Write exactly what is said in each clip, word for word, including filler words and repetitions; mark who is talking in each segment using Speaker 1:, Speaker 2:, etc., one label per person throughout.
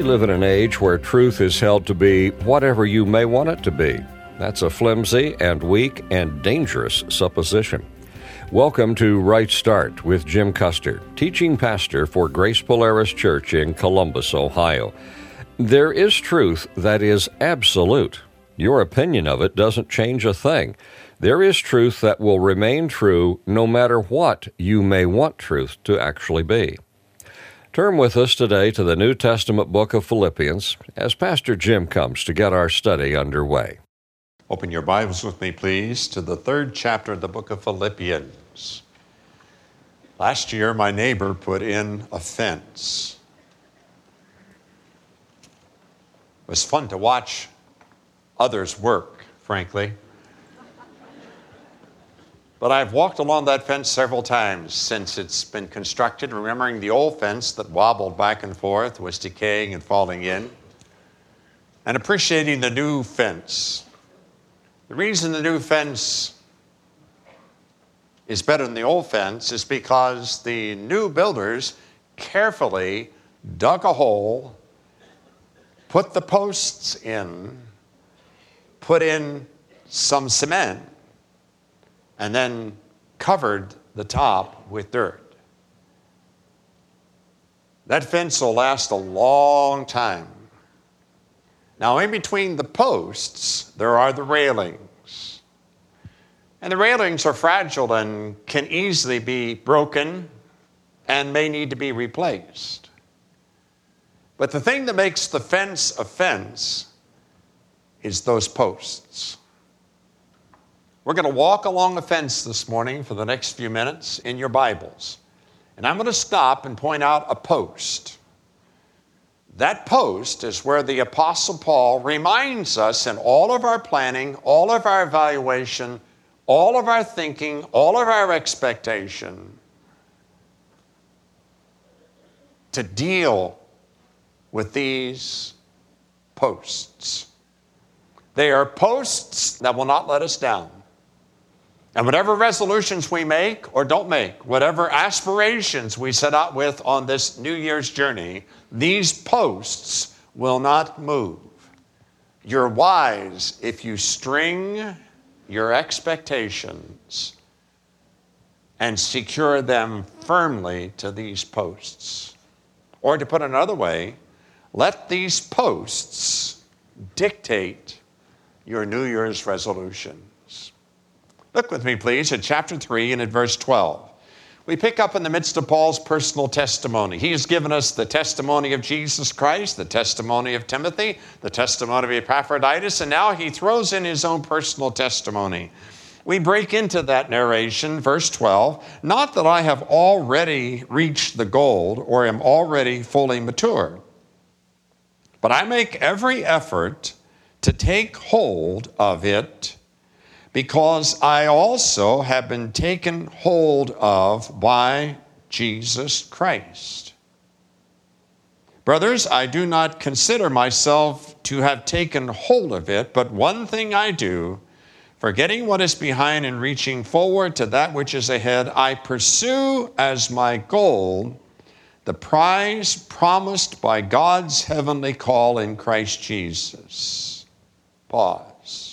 Speaker 1: live in an age where truth is held to be whatever you may want it to be. That's a flimsy and weak and dangerous supposition. Welcome to Right Start with Jim Custer, teaching pastor for Grace Polaris Church in Columbus, Ohio. There is truth that is absolute. Your opinion of it doesn't change a thing. There is truth that will remain true no matter what you may want truth to actually be. Turn with us today to the New Testament book of Philippians as Pastor Jim comes to get our study underway.
Speaker 2: Open your Bibles with me, please, to the third chapter of the book of Philippians. Last year, my neighbor put in a fence. It was fun to watch others work, frankly. But I've walked along that fence several times since it's been constructed, remembering the old fence that wobbled back and forth, was decaying and falling in, and appreciating the new fence. The reason the new fence is better than the old fence is because the new builders carefully dug a hole, put the posts in, put in some cement, and then covered the top with dirt. That fence will last a long time. Now, in between the posts, there are the railings. And the railings are fragile and can easily be broken and may need to be replaced. But the thing that makes the fence a fence is those posts. We're going to walk along a fence this morning for the next few minutes in your Bibles. And I'm going to stop and point out a post. That post is where the Apostle Paul reminds us in all of our planning, all of our evaluation, all of our thinking, all of our expectation, to deal with these posts. They are posts that will not let us down. And whatever resolutions we make or don't make, whatever aspirations we set out with on this New Year's journey, these posts will not move. You're wise if you string your expectations and secure them firmly to these posts. Or to put it another way, let these posts dictate your New Year's resolution. Look with me, please, at chapter three and at verse twelve. We pick up in the midst of Paul's personal testimony. He has given us the testimony of Jesus Christ, the testimony of Timothy, the testimony of Epaphroditus, and now he throws in his own personal testimony. We break into that narration, verse twelve, not that I have already reached the goal or am already fully mature, but I make every effort to take hold of it, because I also have been taken hold of by Jesus Christ. Brothers, I do not consider myself to have taken hold of it, but one thing I do, forgetting what is behind and reaching forward to that which is ahead, I pursue as my goal the prize promised by God's heavenly call in Christ Jesus. Pause.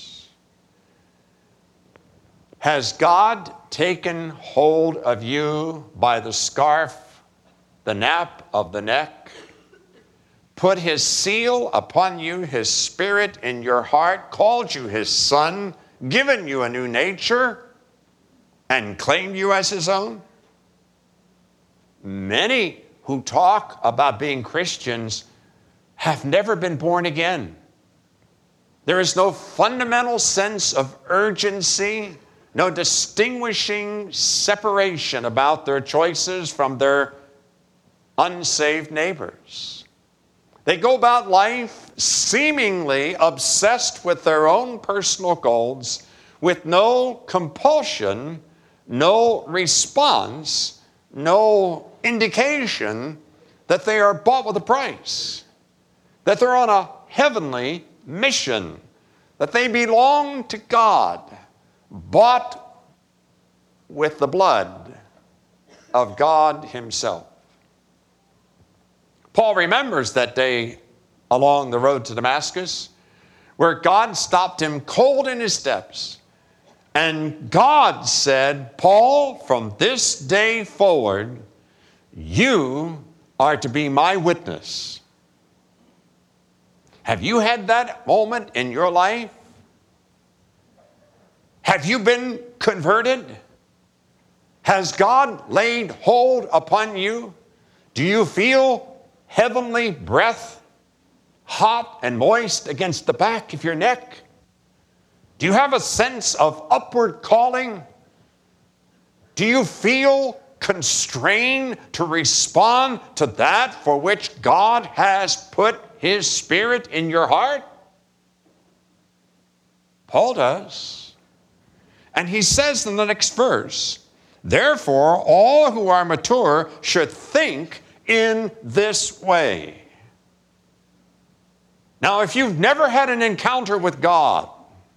Speaker 2: Has God taken hold of you by the scarf, the nape of the neck, put his seal upon you, his spirit in your heart, called you his son, given you a new nature, and claimed you as his own? Many who talk about being Christians have never been born again. There is no fundamental sense of urgency, no distinguishing separation about their choices from their unsaved neighbors. They go about life seemingly obsessed with their own personal goals, with no compulsion, no response, no indication that they are bought with a price, that they're on a heavenly mission, that they belong to God, bought with the blood of God himself. Paul remembers that day along the road to Damascus, where God stopped him cold in his steps. And God said, Paul, from this day forward, you are to be my witness. Have you had that moment in your life? Have you been converted? Has God laid hold upon you? Do you feel heavenly breath, hot and moist against the back of your neck? Do you have a sense of upward calling? Do you feel constrained to respond to that for which God has put His Spirit in your heart? Paul does. And he says in the next verse, therefore, all who are mature should think in this way. Now, if you've never had an encounter with God,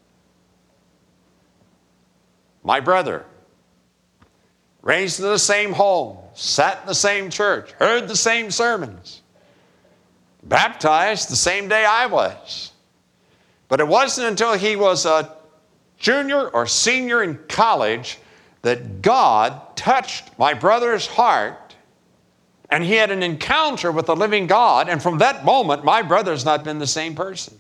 Speaker 2: my brother, raised in the same home, sat in the same church, heard the same sermons, baptized the same day I was. But it wasn't until he was a junior or senior in college that God touched my brother's heart, and he had an encounter with the living God, and from that moment, my brother's not been the same person.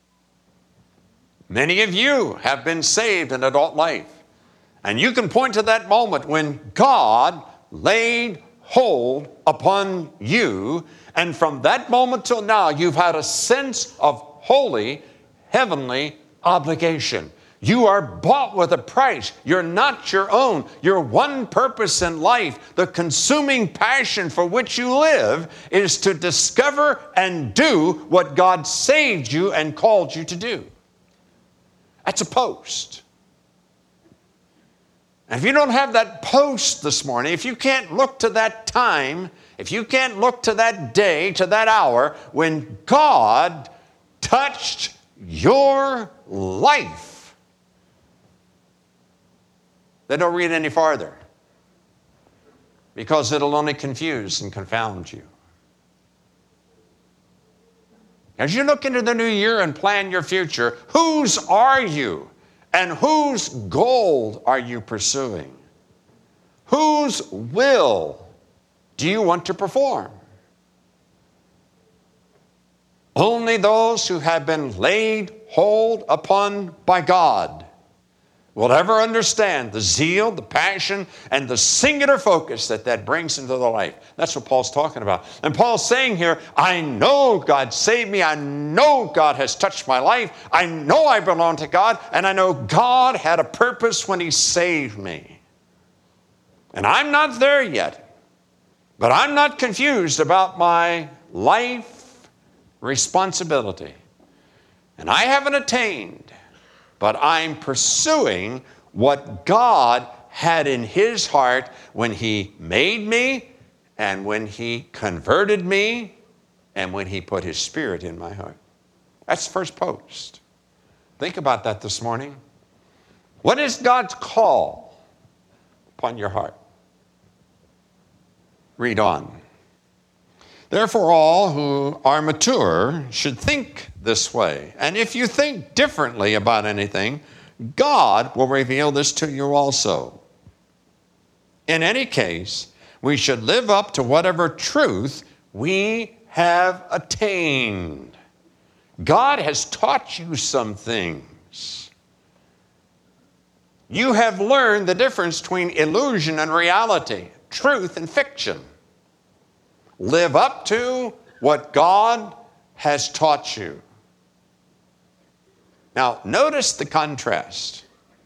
Speaker 2: Many of you have been saved in adult life, and you can point to that moment when God laid hold upon you, and from that moment till now, you've had a sense of holy, heavenly obligation. You are bought with a price. You're not your own. Your one purpose in life, the consuming passion for which you live, is to discover and do what God saved you and called you to do. That's a post. And if you don't have that post this morning, if you can't look to that time, if you can't look to that day, to that hour, when God touched your life, then don't read any farther, because it'll only confuse and confound you. As you look into the new year and plan your future, whose are you and whose goal are you pursuing? Whose will do you want to perform? Only those who have been laid hold upon by God will ever understand the zeal, the passion, and the singular focus that that brings into the life. That's what Paul's talking about. And Paul's saying here, I know God saved me. I know God has touched my life. I know I belong to God. And I know God had a purpose when He saved me. And I'm not there yet. But I'm not confused about my life responsibility. And I haven't attained, but I'm pursuing what God had in His heart when He made me, and when He converted me, and when He put His Spirit in my heart. That's the first post. Think about that this morning. What is God's call upon your heart? Read on. Therefore, all who are mature should think this way. And if you think differently about anything, God will reveal this to you also. In any case, we should live up to whatever truth we have attained. God has taught you some things. You have learned the difference between illusion and reality, truth and fiction. Live up to what God has taught you. Now, notice the contrast.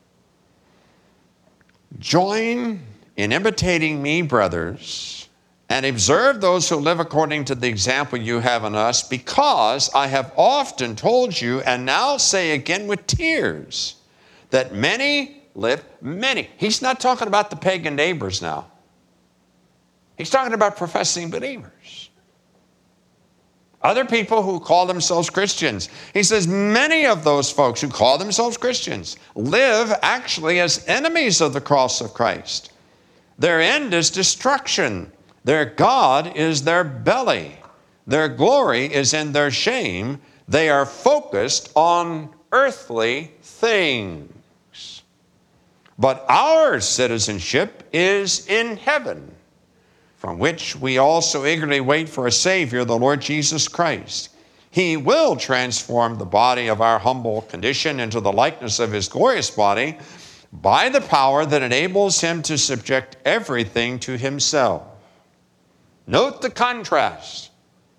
Speaker 2: Join in imitating me, brothers, and observe those who live according to the example you have in us, because I have often told you, and now say again with tears, that many live, many. He's not talking about the pagan neighbors now. He's talking about professing believers. Other people who call themselves Christians. He says many of those folks who call themselves Christians live actually as enemies of the cross of Christ. Their end is destruction. Their God is their belly. their glory is in their shame. They are focused on earthly things. But our citizenship is in heaven, from which we also eagerly wait for a Savior, the Lord Jesus Christ. He will transform the body of our humble condition into the likeness of his glorious body by the power that enables him to subject everything to himself. Note the contrast.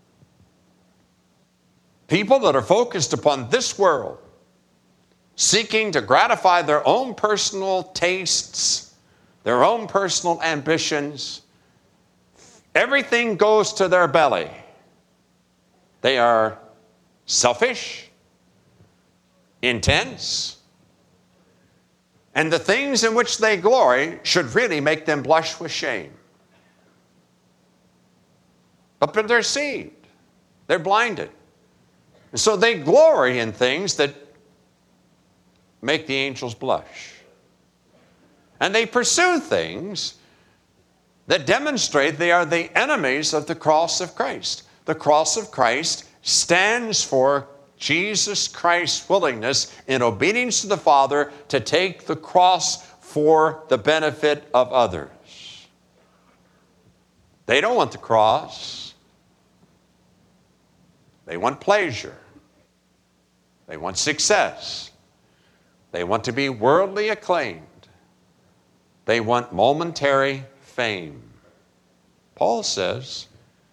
Speaker 2: People that are focused upon this world, seeking to gratify their own personal tastes, their own personal ambitions, everything goes to their belly. They are selfish, intense, and the things in which they glory should really make them blush with shame. But they're deceived. They're blinded. And so they glory in things that make the angels blush. And they pursue things that demonstrate they are the enemies of the cross of Christ. The cross of Christ stands for Jesus Christ's willingness in obedience to the Father to take the cross for the benefit of others. They don't want the cross. They want pleasure. They want success. They want to be worldly acclaimed. They want momentary fame. Paul says,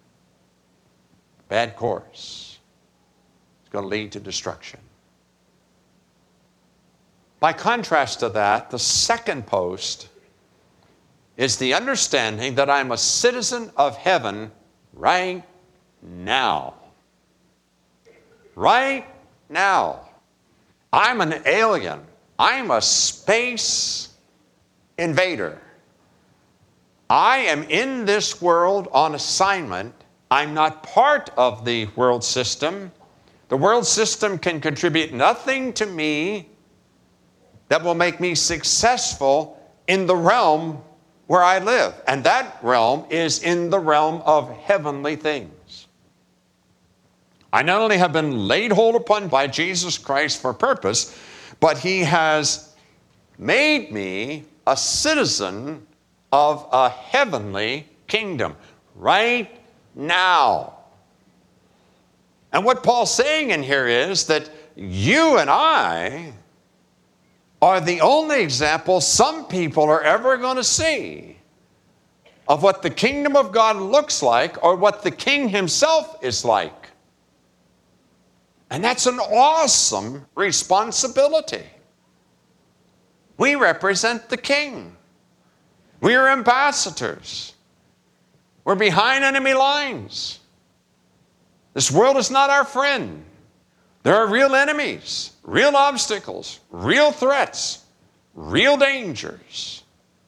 Speaker 2: bad course. It's going to lead to destruction. By contrast to that, the second post is the understanding that I'm a citizen of heaven right now. Right now. I'm an alien. I'm a space invader. I am in this world on assignment. I'm not part of the world system. The world system can contribute nothing to me that will make me successful in the realm where I live. And that realm is in the realm of heavenly things. I not only have been laid hold upon by Jesus Christ for purpose, but he has made me a citizen of a heavenly kingdom right now. And what Paul's saying in here is that you and I are the only example some people are ever going to see of what the kingdom of God looks like or what the king himself is like. And that's an awesome responsibility. We represent the king. We are ambassadors. We're behind enemy lines. This world is not our friend. There are real enemies, real obstacles, real threats, real dangers.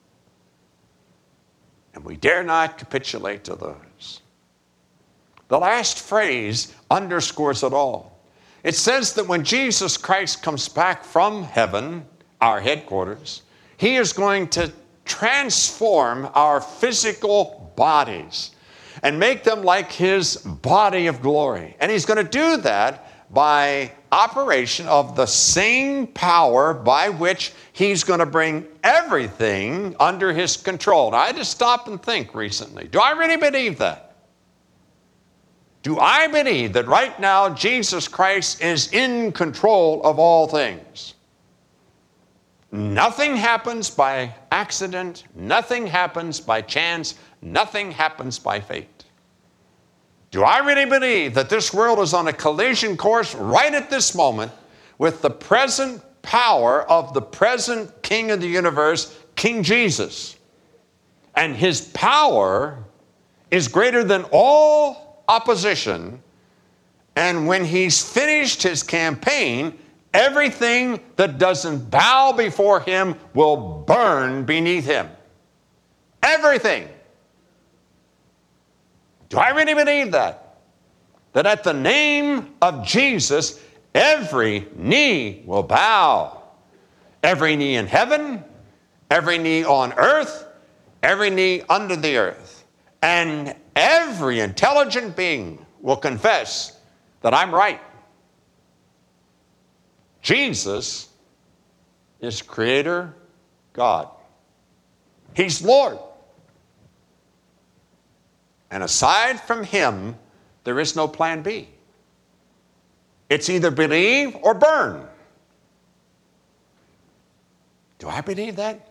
Speaker 2: And we dare not capitulate to those. The last phrase underscores it all. It says that when Jesus Christ comes back from heaven, our headquarters, he is going to transform our physical bodies and make them like his body of glory. And he's going to do that by operation of the same power by which he's going to bring everything under his control. Now, I had to stop and think recently. Do I really believe that? Do I believe that right now Jesus Christ is in control of all things? Nothing happens by accident. Nothing happens by chance. Nothing happens by fate. Do I really believe that this world is on a collision course right at this moment with the present power of the present King of the universe, King Jesus? And his power is greater than all opposition. And when he's finished his campaign, everything that doesn't bow before him will burn beneath him. Everything. Do I really believe that? That at the name of Jesus, every knee will bow. Every knee in heaven, every knee on earth, every knee under the earth. And every intelligent being will confess that I'm right. Jesus is Creator God. He's Lord. And aside from Him, there is no plan B. It's either believe or burn. Do I believe that?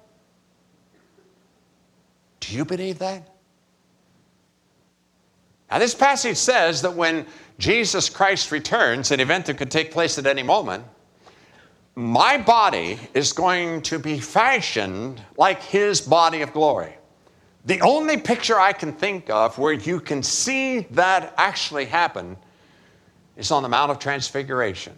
Speaker 2: Do you believe that? Now, this passage says that when Jesus Christ returns, an event that could take place at any moment, my body is going to be fashioned like His body of glory. The only picture I can think of where you can see that actually happen is on the Mount of Transfiguration,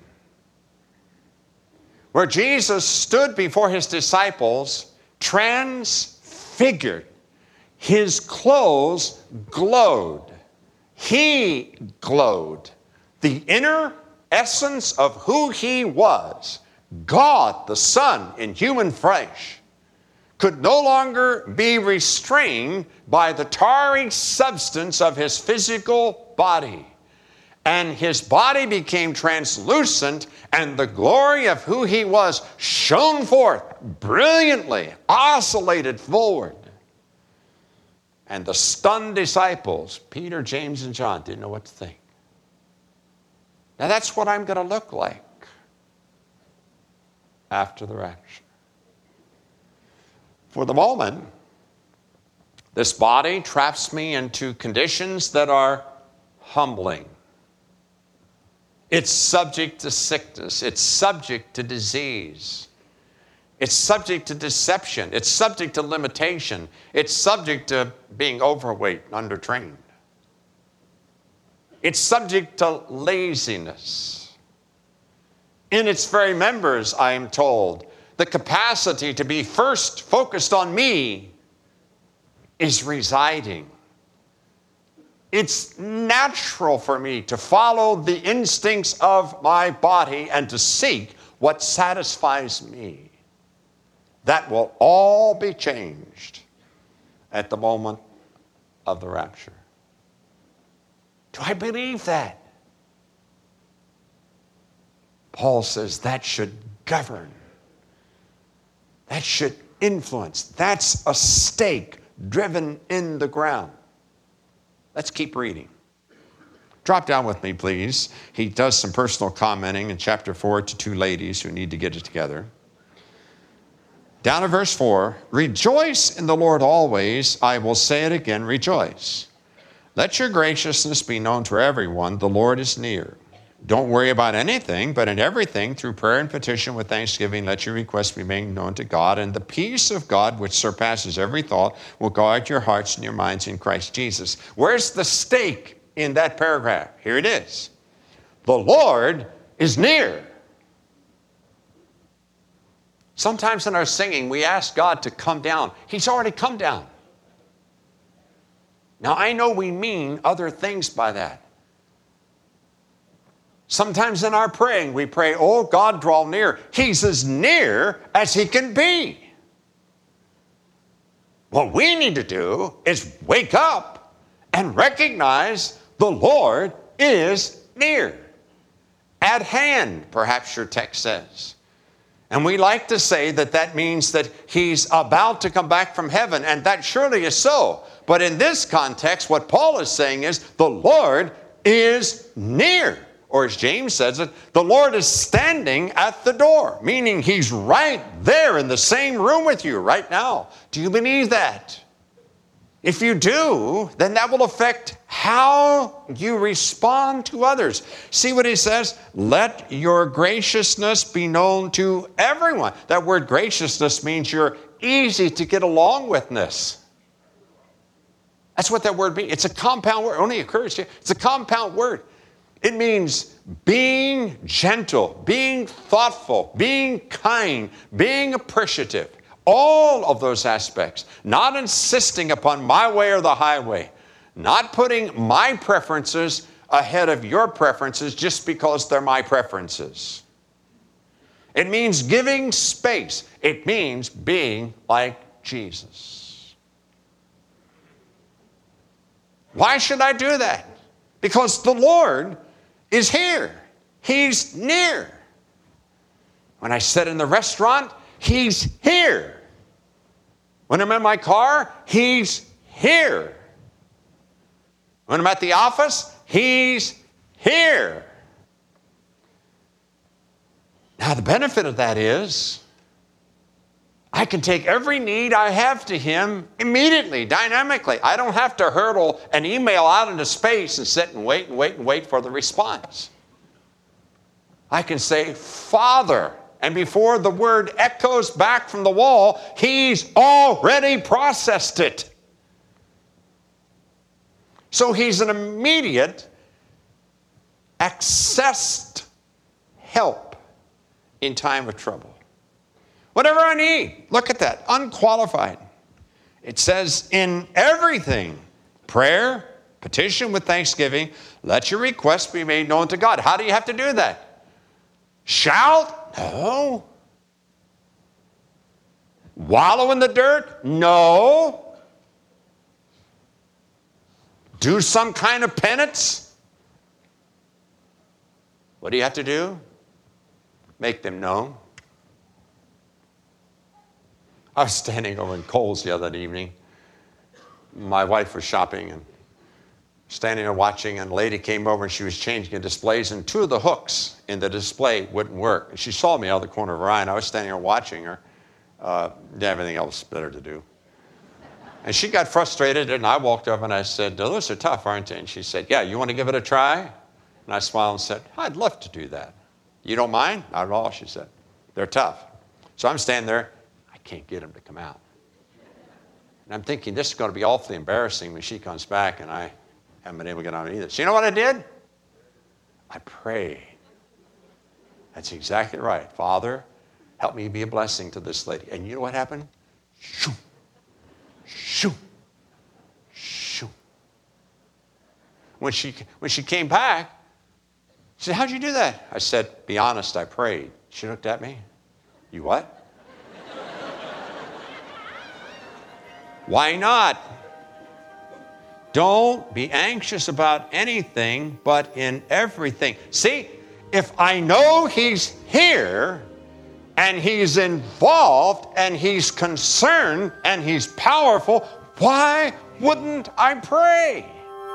Speaker 2: where Jesus stood before His disciples transfigured. His clothes glowed. He glowed. The inner essence of who He was, God the Son in human flesh, could no longer be restrained by the tarry substance of His physical body. And His body became translucent, and the glory of who He was shone forth brilliantly, oscillated forward. And the stunned disciples, Peter, James, and John, didn't know what to think. Now that's what I'm going to look like after the rapture. For the moment, this body traps me into conditions that are humbling. It's subject to sickness. It's subject to disease. It's subject to deception. It's subject to limitation. It's subject to being overweight and undertrained. It's subject to laziness. In its very members, I am told, the capacity to be first focused on me is residing. It's natural for me to follow the instincts of my body and to seek what satisfies me. That will all be changed at the moment of the rapture. Do I believe that? Paul says that should govern. That should influence. That's a stake driven in the ground. Let's keep reading. Drop down with me, please. He does some personal commenting in chapter four to two ladies who need to get it together. Down to verse four, rejoice in the Lord always. I will say it again, rejoice. Let your graciousness be known to everyone. The Lord is near. Don't worry about anything, but in everything, through prayer and petition with thanksgiving, let your requests be made known to God. And the peace of God, which surpasses every thought, will guard your hearts and your minds in Christ Jesus. Where's the stake in that paragraph? Here it is. The Lord is near. Sometimes in our singing, we ask God to come down. He's already come down. Now, I know we mean other things by that. Sometimes in our praying, we pray, oh, God, draw near. He's as near as He can be. What we need to do is wake up and recognize the Lord is near. At hand, perhaps your text says. And we like to say that that means that He's about to come back from heaven, and that surely is so. But in this context, what Paul is saying is the Lord is near. Or as James says it, the Lord is standing at the door, meaning He's right there in the same room with you right now. Do you believe that? If you do, then that will affect how you respond to others. See what he says? Let your graciousness be known to everyone. That word graciousness means you're easy to get along withness. That's what that word means. It's a compound word. It only occurs here. It's a compound word. It means being gentle, being thoughtful, being kind, being appreciative. All of those aspects. Not insisting upon my way or the highway. Not putting my preferences ahead of your preferences just because they're my preferences. It means giving space. It means being like Jesus. Why should I do that? Because the Lord is here. He's near. When I sit in the restaurant, He's here. When I'm in my car, He's here. When I'm at the office, He's here. Now, the benefit of that is I can take every need I have to Him immediately, dynamically. I don't have to hurtle an email out into space and sit and wait and wait and wait for the response. I can say, Father, and before the word echoes back from the wall, He's already processed it. So He's an immediate, accessed help in time of trouble. Whatever I need, look at that, unqualified. It says, in everything, prayer, petition with thanksgiving, let your requests be made known to God. How do you have to do that? Shout? No. Wallow in the dirt? No. Do some kind of penance? What do you have to do? Make them known. I was standing over in Kohl's the other evening. My wife was shopping and standing there watching, and a lady came over and she was changing the displays, and two of the hooks in the display wouldn't work. And she saw me out of the corner of her eye, and I was standing there watching her. Uh, didn't have anything else better to do. And she got frustrated, and I walked over and I said, those are tough, aren't they? And she said, yeah, you want to give it a try? And I smiled and said, I'd love to do that. You don't mind? Not at all, she said. They're tough. So I'm standing there. Can't get him to come out. And I'm thinking, this is going to be awfully embarrassing when she comes back and I haven't been able to get on either. So you know what I did? I prayed. That's exactly right. Father, help me be a blessing to this lady. And you know what happened? Shoo, shoo, shoo. When she, when she came back, she said, how'd you do that? I said, be honest, I prayed. She looked at me. You what? Why not? Don't be anxious about anything, but in everything. See, if I know He's here, and He's involved, and He's concerned, and He's powerful, why wouldn't I pray?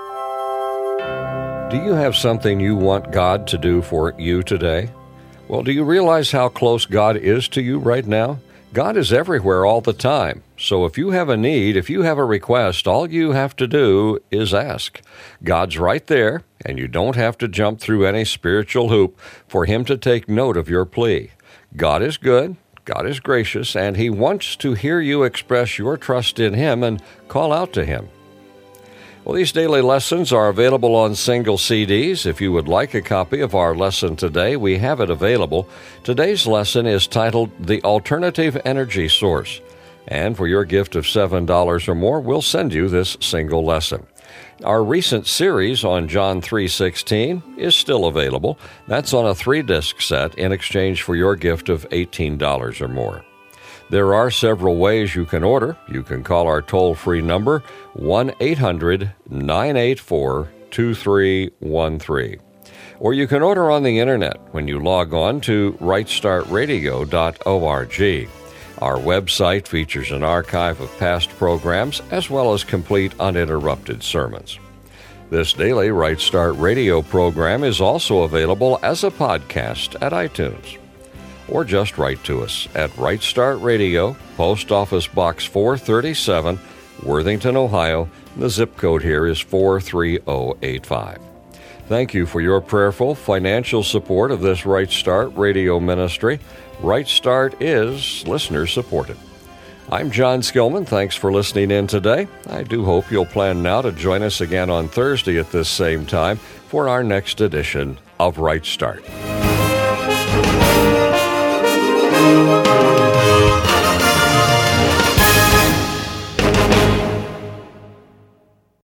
Speaker 1: Do you have something you want God to do for you today? Well, do you realize how close God is to you right now? God is everywhere all the time. So if you have a need, if you have a request, all you have to do is ask. God's right there, and you don't have to jump through any spiritual hoop for Him to take note of your plea. God is good, God is gracious, and He wants to hear you express your trust in Him and call out to Him. Well, these daily lessons are available on single C Ds. If you would like a copy of our lesson today, we have it available. Today's lesson is titled The Alternative Energy Source. And for your gift of seven dollars or more, we'll send you this single lesson. Our recent series on John three sixteen is still available. That's on a three-disc set in exchange for your gift of eighteen dollars or more. There are several ways you can order. You can call our toll-free number, one eight hundred nine eight four two three one three. Or you can order on the Internet when you log on to right start radio dot org. Our website features an archive of past programs as well as complete uninterrupted sermons. This daily Right Start Radio program is also available as a podcast at iTunes. Or just write to us at Right Start Radio, Post Office Box four thirty-seven, Worthington, Ohio. The zip code here is four three zero eight five. Thank you for your prayerful financial support of this Right Start Radio ministry. Right Start is listener-supported. I'm John Skillman. Thanks for listening in today. I do hope you'll plan now to join us again on Thursday at this same time for our next edition of Right Start. Thank you.